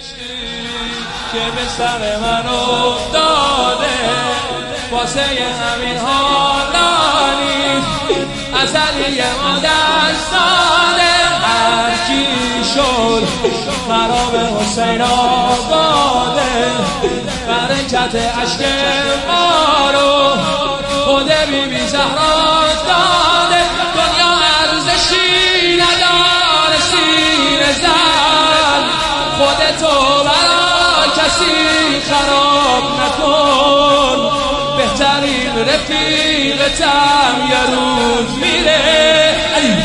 که به سر من افتاده واسه همین حالانی ازلی ما دست داده هرچی شد خراب حسین آباده برکت عشق ما رو خود بی بی زهرا داده دنیا ارزشی نداره سینه زن خودتو برا کسی خراب نکن بهترین رفیقتم یه روز میره